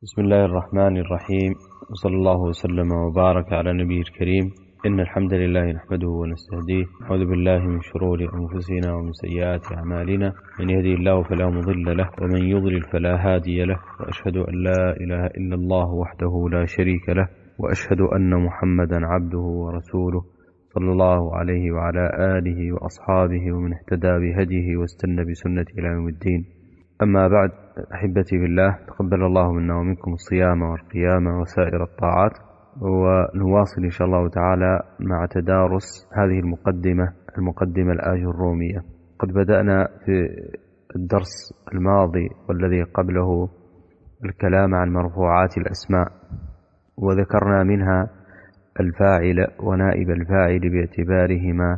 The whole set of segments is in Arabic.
بسم الله الرحمن الرحيم، وصلى الله وسلم وبارك على نبيه الكريم. إن الحمد لله نحمده ونستهديه، نعوذ بالله من شرور أنفسنا ومن سيئات أعمالنا، من يهدي الله فلا مضل له ومن يضلل فلا هادي له، وأشهد أن لا إله إلا الله وحده لا شريك له، وأشهد أن محمدا عبده ورسوله صلى الله عليه وعلى آله وأصحابه ومن اهتدى بهديه واستنى بسنته إلى يوم الدين. أما بعد، أحبتي بالله، تقبل الله منا ومنكم الصيام والقيام وسائر الطاعات، ونواصل إن شاء الله تعالى مع تدارس هذه المقدمة الآجرومية. قد بدأنا في الدرس الماضي والذي قبله الكلام عن مرفوعات الأسماء، وذكرنا منها الفاعل ونائب الفاعل باعتبارهما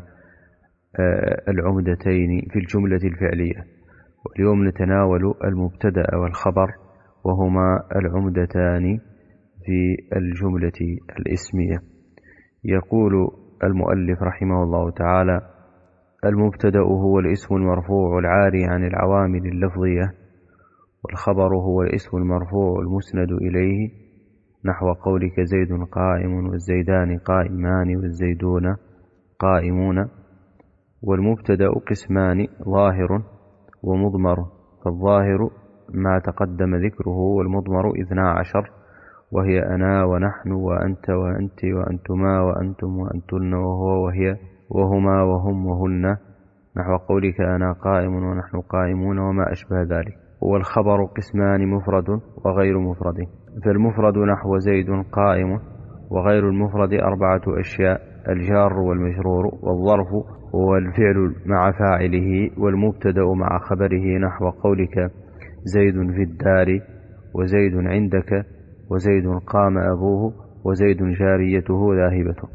العمدتين في الجملة الفعلية. واليوم نتناول المبتدأ والخبر، وهما العمدتان في الجملة الاسمية. يقول المؤلف رحمه الله تعالى: المبتدأ هو الاسم المرفوع العاري عن العوامل اللفظية، والخبر هو الاسم المرفوع المسند إليه، نحو قولك زيد قائم والزيدان قائمان والزيدون قائمون. والمبتدأ قسمان: ظاهر ومضمر، فالظاهر ما تقدم ذكره، والمضمر 12، وهي أنا ونحن وأنت وأنت وأنتما وأنتم وأنتن وهو وهي وهما وهم وهن، نحو قولك أنا قائم ونحن قائمون وما أشبه ذلك. والخبر قسمان: مفرد وغير مفرد، فالمفرد نحو زيد قائم، وغير المفرد 4 أشياء: الجار والمجرور والظرف والفعل مع فاعله، والمبتدأ مع خبره، نحو قولك زيد في الدار وزيد عندك وزيد قام أبوه وزيد جاريته ذاهبة.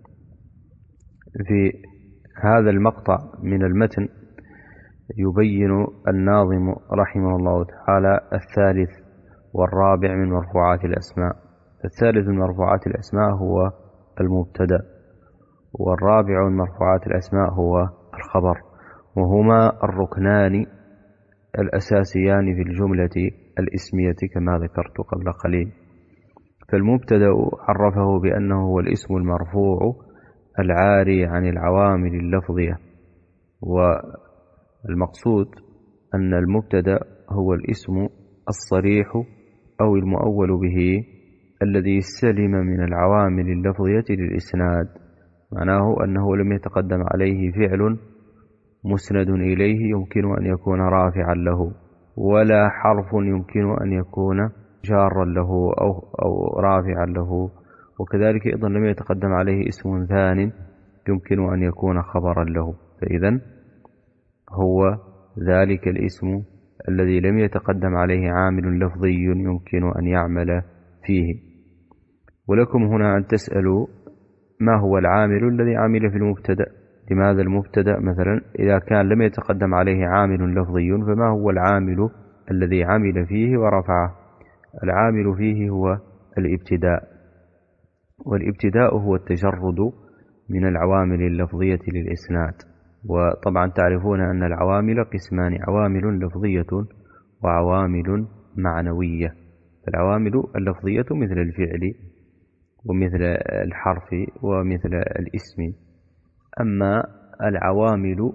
في هذا المقطع من المتن يبين الناظم رحمه الله تعالى الثالث والرابع من مرفوعات الأسماء. الثالث من مرفوعات الأسماء هو المبتدأ، والرابع من مرفوعات الأسماء هو الخبر، وهما الركنان الأساسيان في الجملة الاسمية كما ذكرت قبل قليل. فالمبتدأ عرفه بأنه هو الاسم المرفوع العاري عن العوامل اللفظية، والمقصود أن المبتدأ هو الاسم الصريح أو المؤول به الذي سلم من العوامل اللفظية للإسناد، معناه أنه لم يتقدم عليه فعل مسند إليه يمكن أن يكون رافعا له، ولا حرف يمكن أن يكون جارا له أو رافعا له، وكذلك أيضا لم يتقدم عليه اسم ثان يمكن أن يكون خبرا له. فإذن هو ذلك الاسم الذي لم يتقدم عليه عامل لفظي يمكن أن يعمل فيه. ولكم هنا أن تسألوا: ما هو العامل الذي عمل في المبتدأ؟ لماذا المبتدأ مثلا إذا كان لم يتقدم عليه عامل لفظي، فما هو العامل الذي عمل فيه ورفعه؟ العامل فيه هو الابتداء، والابتداء هو التجرد من العوامل اللفظية للإسناد. وطبعا تعرفون أن العوامل قسمان: عوامل لفظية وعوامل معنوية. العوامل اللفظية مثل الفعل ومثل الحرف ومثل الاسم، أما العوامل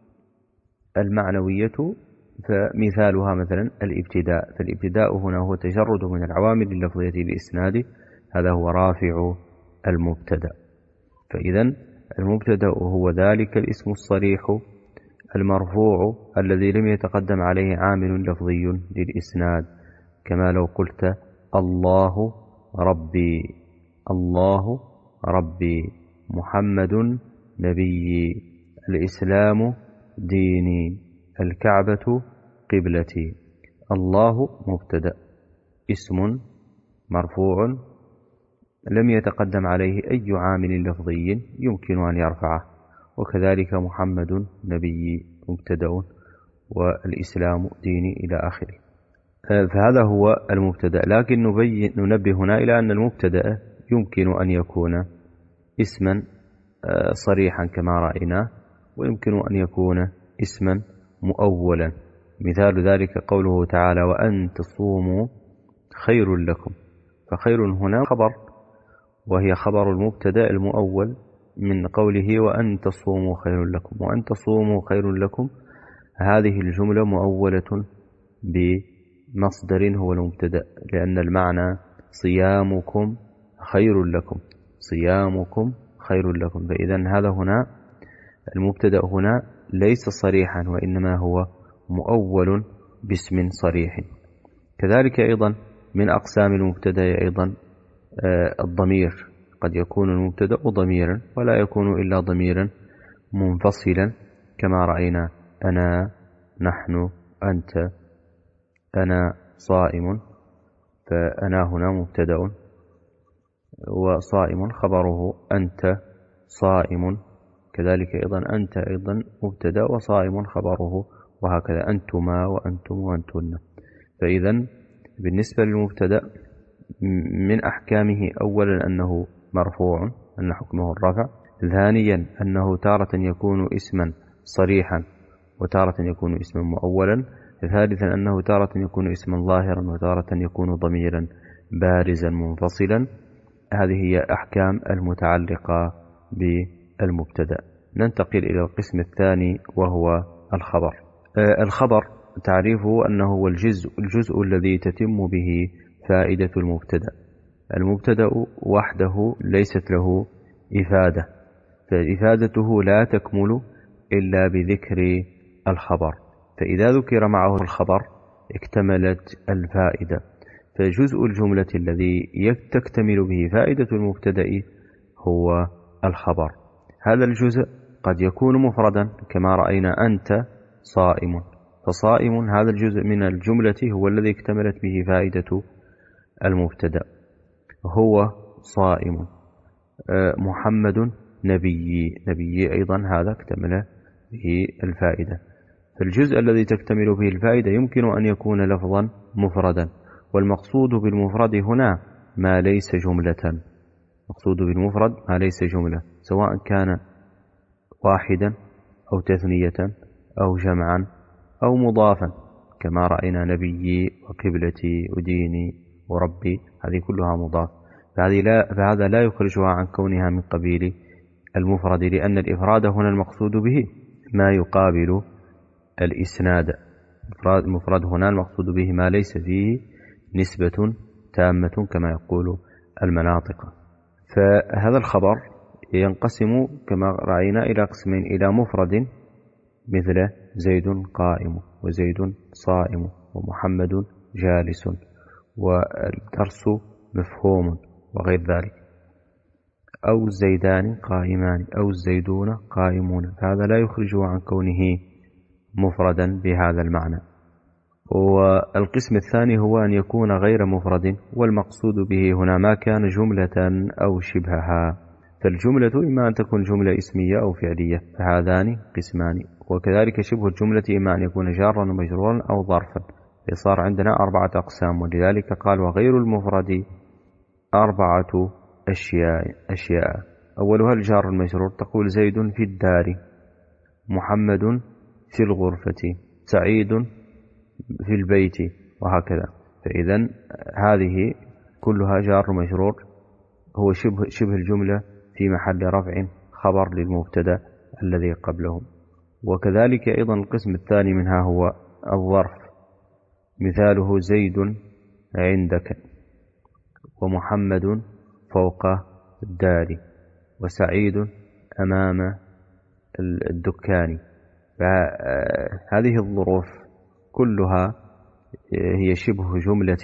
المعنوية فمثالها مثلا الابتداء. فالابتداء هنا هو تجرد من العوامل اللفظية للإسناد، هذا هو رافع المبتدأ. فإذا المبتدأ هو ذلك الاسم الصريح المرفوع الذي لم يتقدم عليه عامل لفظي للإسناد، كما لو قلت الله ربي، الله ربي، محمد نبيي، الإسلام ديني، الكعبة قبلتي. الله مبتدأ، اسم مرفوع لم يتقدم عليه أي عامل لفظي يمكن أن يرفعه، وكذلك محمد نبيي مبتدأ، والإسلام ديني إلى آخره. فهذا هو المبتدأ. لكن ننبه هنا إلى أن المبتدأ يمكن أن يكون اسما صريحا كما رأينا، ويمكن أن يكون اسما مؤولا. مثال ذلك قوله تعالى: وأن تصوموا خير لكم. فخير هنا خبر، وهي خبر المبتدأ المؤول من قوله وأن تصوموا خير لكم. وأن تصوموا خير لكم هذه الجملة مؤولة بمصدر هو المبتدأ، لأن المعنى صيامكم خير لكم، صيامكم خير لكم. فإذا هذا هنا المبتدأ هنا ليس صريحا، وإنما هو مؤول باسم صريح. كذلك أيضا من أقسام المبتدأ أيضا الضمير، قد يكون المبتدأ ضميرا ولا يكون إلا ضميرا منفصلا، كما رأينا أنا، نحن، أنت. أنا صائم، فأنا هنا مبتدأ، وصائم خبره أنت صائم. كذلك أيضا أنت أيضا مبتدأ وصائم خبره، وهكذا أنتما وأنتم وأنتن. فإذا بالنسبة للمبتدأ من أحكامه أولا أنه مرفوع، أن حكمه الرفع. ثانيا أنه تارة يكون اسما صريحا وتارة يكون اسما مؤولا. ثالثا أنه تارة يكون اسما ظاهرا وتارة يكون ضميرا بارزا منفصلا. هذه هي أحكام المتعلقة بالمبتدأ. ننتقل إلى القسم الثاني وهو الخبر. الخبر تعريفه أنه هو الجزء الذي تتم به فائدة المبتدأ. المبتدأ وحده ليست له إفادة، فإفادته لا تكمل إلا بذكر الخبر، فإذا ذكر معه الخبر اكتملت الفائدة. فجزء الجملة الذي تكتمل به فائدة المبتدأ هو الخبر. هذا الجزء قد يكون مفردا كما رأينا أنت صائم، فصائم هذا الجزء من الجملة هو الذي اكتملت به فائدة المبتدأ. هو صائم. محمد نبي أيضا هذا اكتمل به الفائدة. فالجزء الذي تكتمل به الفائدة يمكن أن يكون لفظا مفردا، والمقصود بالمفرد هنا ما ليس جملة. مقصود بالمفرد ما ليس جملة، سواء كان واحدا أو تثنية أو جمعا أو مضافا، كما رأينا نبيي وقبلتي وديني وربي، هذه كلها مضاف. فهذا لا يخرجها عن كونها من قبيل المفرد، لأن الإفراد هنا المقصود به ما يقابل الإسناد. المفرد هنا المقصود به ما ليس فيه نسبة تامة كما يقول المناطق. فهذا الخبر ينقسم كما رأينا إلى قسمين: إلى مفرد مثل زيد قائم وزيد صائم ومحمد جالس والدرس مفهوم وغير ذلك، أو الزيدان قائمان أو الزيدون قائمون، فهذا لا يخرجه عن كونه مفردا بهذا المعنى. والقسم الثاني هو أن يكون غير مفرد، والمقصود به هنا ما كان جملة أو شبهها. فالجملة إما أن تكون جملة اسمية أو فعلية، فهذان قسمان. وكذلك شبه الجملة إما أن يكون جارا ومجرورا أو ظرفا. فصار عندنا 4 أقسام، ولذلك قال وغير المفرد 4 أشياء. أولها الجار المجرور، تقول زيد في الدار، محمد في الغرفة، سعيد في البيت، وهكذا. فإذا هذه كلها جار مجرور، هو شبه الجملة في محل رفع خبر للمبتدأ الذي قبله. وكذلك أيضا القسم الثاني منها هو الظرف، مثاله زيد عندك، ومحمد فوق الدار، وسعيد أمام الدكان. فهذه الظروف كلها هي شبه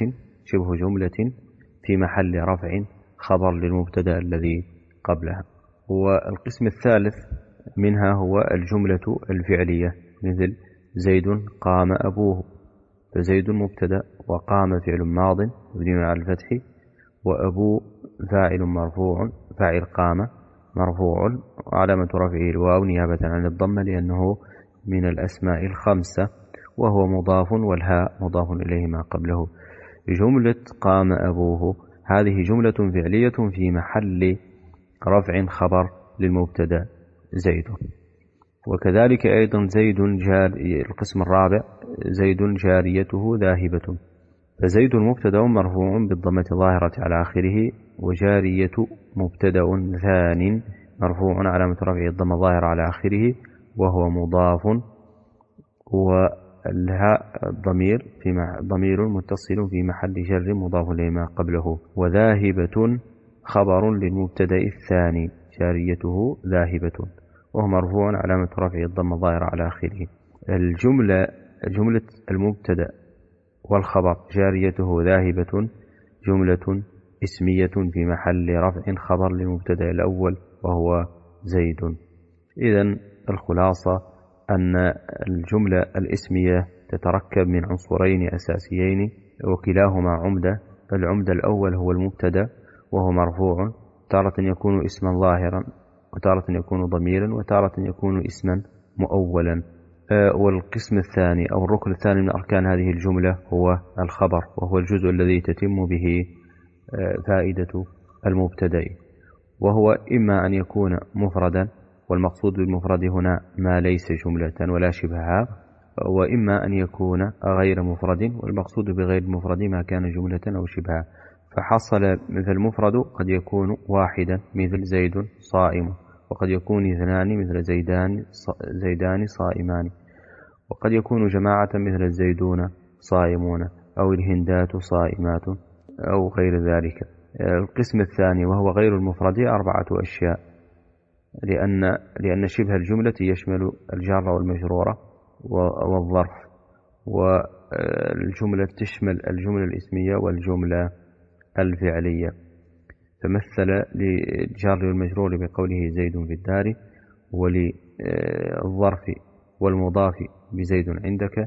جملة في محل رفع خبر للمبتدأ الذي قبلها. والقسم الثالث منها هو الجملة الفعلية، مثل زيد قام أبوه، فزيد مبتدأ وقام فعل ماض مبني على الفتح، وأبو فاعل مرفوع، فاعل قام مرفوع وعلامة رفعه الواو نيابة عن الضمة لأنه من الأسماء الخمسة، وهو مضاف والهاء مضاف إليه ما قبله. جملة قام أبوه هذه جملة فعلية في محل رفع خبر للمبتدأ زيد. وكذلك أيضا زيد القسم الرابع زيد جاريته ذاهبة، فزيد مبتدأ مرفوع بالضمة الظاهرة على آخره، وجارية مبتدأ ثان مرفوع علامة رفعه الضمة الظاهرة على آخره وهو مضاف، والهاء ضمير متصل في محل جر مضاف لما قبله. وذاهبة خبر للمبتدأ الثاني جاريته ذاهبة وهو مرفوع علامة رفعه الضمة الظاهرة على آخره. جملة المبتدأ والخبر جاريته ذاهبة جملة اسمية في محل رفع خبر للمبتدأ الأول وهو زيد. إذن الخلاصة أن الجملة الاسمية تتركب من عنصرين أساسيين وكلاهما عمدة. العمدة الأول هو المبتدأ وهو مرفوع، تارة يكون اسما ظاهرا وتارة يكون ضميرا وتارة يكون اسما مؤولا. والقسم الثاني أو الركن الثاني من أركان هذه الجملة هو الخبر، وهو الجزء الذي تتم به فائدة المبتدأ، وهو إما أن يكون مفردا، والمقصود بالمفرد هنا ما ليس جملة ولا شبهها، وإما أن يكون غير مفرد، والمقصود بغير المفرد ما كان جملة أو شبهها. فحصل مثل المفرد قد يكون واحدا مثل زيد صائم، وقد يكون اثنان مثل زيدان صائمان، وقد يكون جماعة مثل الزيدون صائمون أو الهندات صائمات أو غير ذلك. القسم الثاني وهو غير المفرد 4 أشياء، لأن شبه الجملة يشمل الجار والمجرورة والظرف، والجملة تشمل الجملة الاسمية والجملة الفعلية. فمثل للجار والمجرور بقوله زيد في الدار، وللظرف والمضاف بزيد عندك،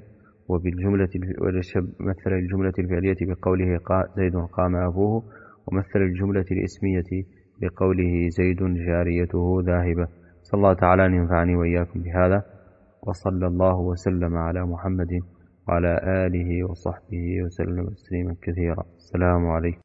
مثل الجملة الفعلية بقوله زيد قام أبوه، ومثل الجملة الاسمية بقوله زيد جاريته ذاهبة. صلى الله تعالى أن ينفعني وإياكم بهذا، وصلى الله وسلم على محمد وعلى آله وصحبه وسلم تسليما كثيرا. السلام عليكم.